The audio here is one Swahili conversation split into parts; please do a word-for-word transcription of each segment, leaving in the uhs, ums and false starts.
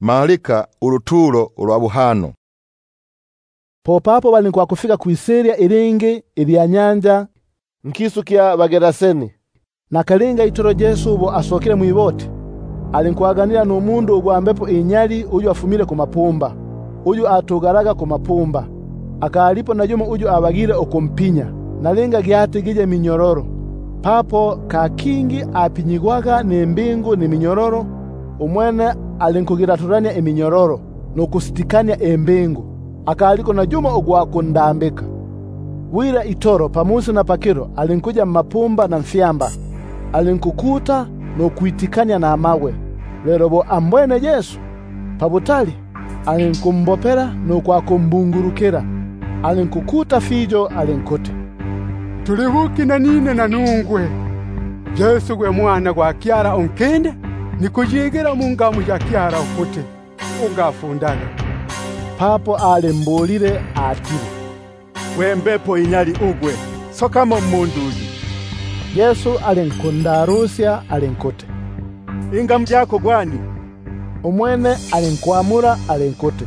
malika uruturo urwa buhano. Popapo balinkuwa kufika kuiseria iringi ilya nyanja nkisu kya Bageraseni. Na kalinga itoro Yesu bo asokere mwiboti. Alinkuaganira n'umundu ugwambepo inyali uyu afumile ku mapumba. Uyu atugaraga ku mapumba. Akalipo na jumu uyu abagire okumpinya. Nalinga gyate gije minyororo. Papo kakingi apinyigwaga n'embingu ni minyororo. Umwene alinkugiraturania eminyororo no kusitikania embingu. Akaliko na juma ugwakundambika. Wira itoro pamusi na pakiro alinkuja mapumba na mfiamba. Alinkukuta no kuitikania na amawe. Lero bo ambwene Yesu pabutali alinkumbopera no kwakumbungurukira. Alinkukuta fijo alinkote. Tulibuki na nine na nungwe. Yesu gwe mwana gwa Kyara onkende nikujigera mungamu ya Kyara okote ungafundaga. Papo alembulire atiri, wembepo inyali ugwe sokamo munduji. Yesu alinkundarusya alinkote. Ingamu jako gwani? Umwene alinkwamura alinkote.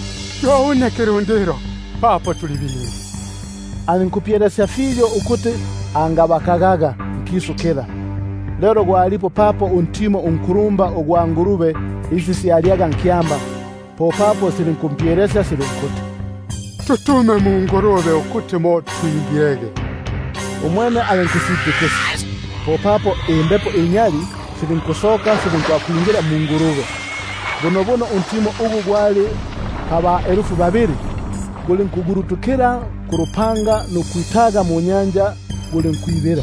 Youne kirundiro papo tulibiri. Alinkupieresya fijo ukute angabakagaga nkisukira. Lero gwalipo papo untimo unkurumba ogwangurube isi sialiaga nkiamba. Popapo silinkumpieresya silinkote. Tutume mungurube ukute mo tuigirege. Umwene alinkusipikesi. Popapo imbepo inyali silinkusoka silinkuakuingira mungurube. Bono bono untimo ugu gwali haba erufu babiri. Gulinkugurutukira kurupanga no kuitaga mu nyanja gulinkuibera.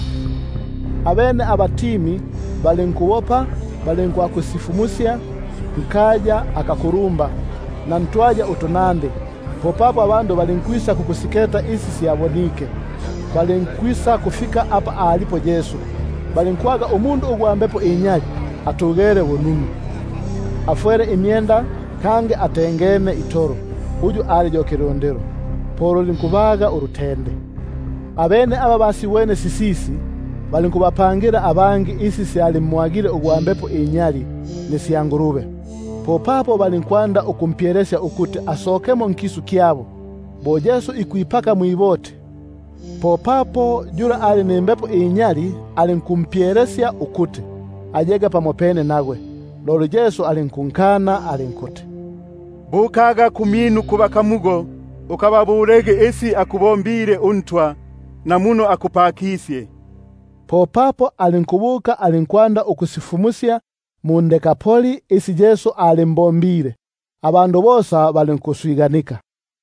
Abene abatimi balinkuwopa balinkuakusifumusya nkaja akakurumba na ntwaja utonande. Popapo abandu balinkwisa kukusiketa isi siyabonike. Balinkwisa kufika apa alipo Yesu. Balinkwaga umundu ugwambepo inyali atugere wonunu. Afuere imyenda kange atengene itoro. Uju alijo kirondero. Poro linkubaga urutende. Abene aba basiwene sisisi balinkubapangira abangi isi sialimwagire ugwambepo inyali nisiyangurube. Popapo balinkwanda ukumpieresya ukute asokemo nkisu kyabo. Bo Yesu ikuipaka mwiboti. Popapo jura ali nembepo inyali alinkumpieresya ukute ajega pamopene nagwe. Lolo Yesu alinkunkana alinkote. Bukaga kuminu kubakamugo ukababurege esi akubombire untwa na muno akupakisye. Popapo alinkubuka alinkwanda ukusifumusya mu Ndekapoli isi Yesu alimbombire. Abandu bosa balinkuswiganika.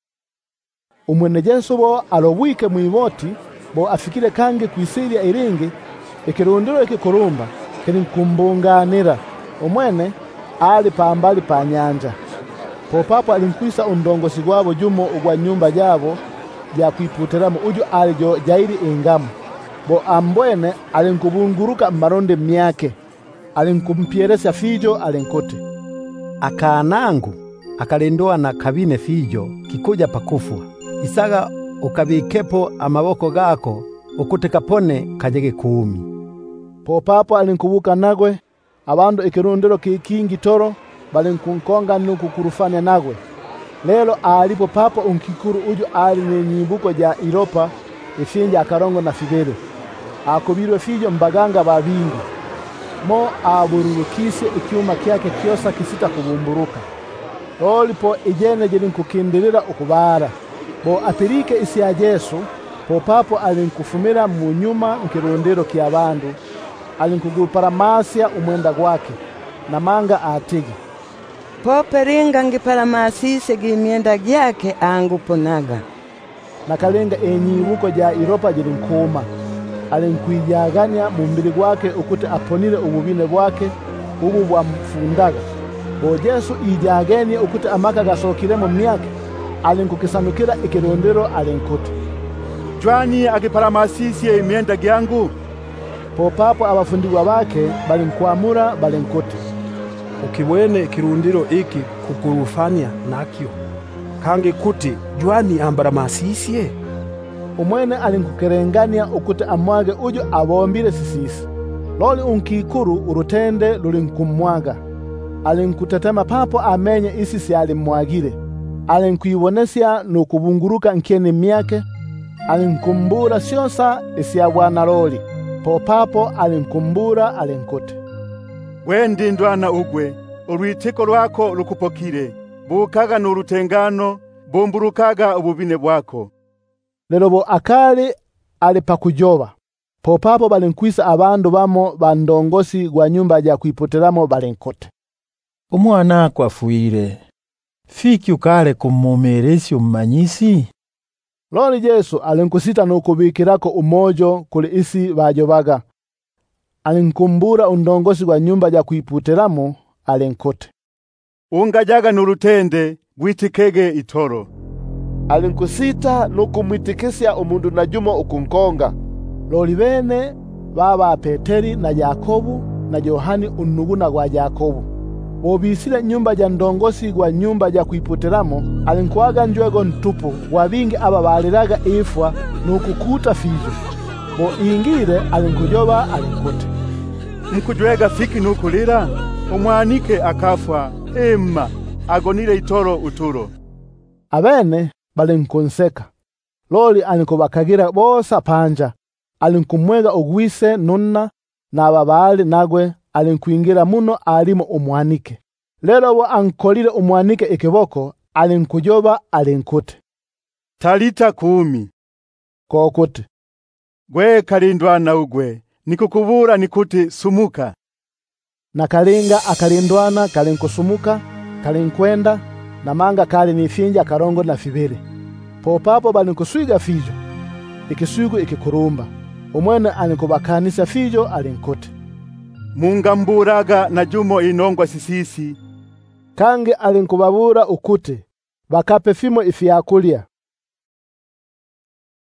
Umwene Yesu bo alobwike mwiboti bo afikire kange kuisiria iringi ikirundiro ikikurumba kilinkumbunganira. Umwene ali pambali pa nyanja. Popapo alinkwisa undongosi gwabo jumo ugwa nyumba jabo ya kuiputeramo uju alijo jairi ingamu. Bo ambwene alinkubunguruka maronde myake. Alinkumpieresya fijo alinkote. Akanangu akalendoa na kabine fijo kikuja pakufwa. Isaga ukabikepo amaboko gako ukute kapone kajege kuumi. Popapo alinkubuka nagwe abandu ikirundiro kikingi toro balinkunkonga nuku kurufanya nagwe. Lelo alipo papo unkikuru uju ali n'enyimbuko ja Iropa ifinja akarongo na fibere. Akubirwe fijo mbaganga babingi. Mo abururukise ikiuma kyake kyosa kisita kubumburuka. Olipo ijene jilinkukindirira ukubara. Bo atirike isi ya Yesu, popapo alinkufumira mu nyuma nkirondero ky'abandu. Alinkuguparamasya umwenda gwake na manga atigi. Poperinga ngiparamasise gimyenda gyake anguponaga. Nakalenga enyibuko ja Iropa jilinkuma. Alinkwijaganya mu mbiri gwake ukute aponire ububine bwake ubu bwamfundaga. Bo Yesu ijagenie ukute amaka gasokire mu myaka. Alinkukisanukira ikirondero alinkote. Jwani agiparamasisye imyenda gyangu. Popapo abafundiwa bake balinkwamura balinkote. Ukibwene kirundiro iki kukurufanya nakyo kange kuti jwani ambara masisye. Umwene alinkukerengania ukute amwage uju abombire sisisi. Loli unkikuru urutende lulinkumwaga. alinkutetema papo amenye isi si alimwagire. Alinkuibonesya nukubunguruka nkeni myake, alinkumbura sionsa isi abwana loli. Popapo alinkumbura alinkuti, wendi ndwana ugwe, urwitiko rwako rukupokire, bukaga n'urutengano, bumburukaga ububine bwako. Lero bo akali ali pakujoba. Popapo balinkwisa abandu bamo bandongosi gwa nyumba ya kuipoteramo balinkote, umwana kwafuire, fiki ukale kumumeresi umanyisi? Loli Yesu alinkusita nukubikirako umojo kuli isi bajobaga. Alinkumbura undongosi gwa nyumba ya kuipoteramo alinkote, ungajaga n'urutende gwitikege itoro. Alinkusita nukumwitikisya umundu na jumo ukunkonga. Loli bene baba Peteri na Yakobu na Yohani unuguna gwa Yakobu. Bobisile nyumba ya ndongosi gwa nyumba ya kuipoteramo, alinkwaga njwego ntupu wabingi aba baliraga ifwa nukukuta fijo. Bo ingire alinkujoba alinkote, mkujwega fiki nukulira, umwanike akafwa, emma agonire itoro uturo. Abene balinkonseka. Loli alinkubakagira bosa panja. Alinkumwega ogwise nunna na ababali nagwe alinkuingira muno alimo umwanike. Lero bo ankolire umwanike ikiboko, alinkujoba alinkuti, talita kumi. Kokuti, gwe kalindwana ugwe, nikukubura nikuti sumuka. Na kalinga akalindwana kalinkusumuka, kalinkwenda, na manga kali nifinja karongo na fibere. Popapo balinkuswiga fijo, ikiswigu ikikurumba. Umwene alinkubakanisa fijo alinkuti, mungamburaga na jumo inongwa sisisi. Kange alinkubabura ukuti bakape fimo ifi yakulya.